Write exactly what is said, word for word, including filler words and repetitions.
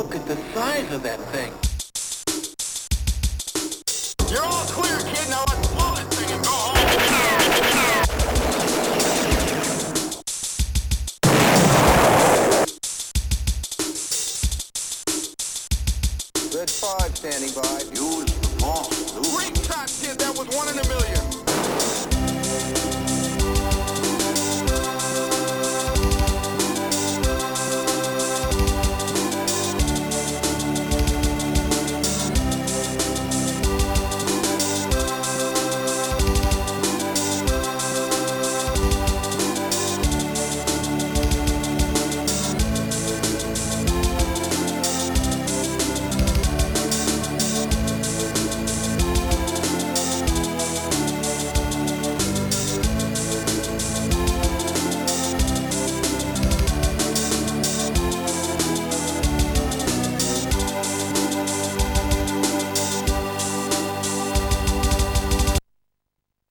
Look at the size of that thing. You're all clear, kid. Now let's blow this thing and go home. Red five standing by. Use the boss. Great shot, kid. That was one in a million.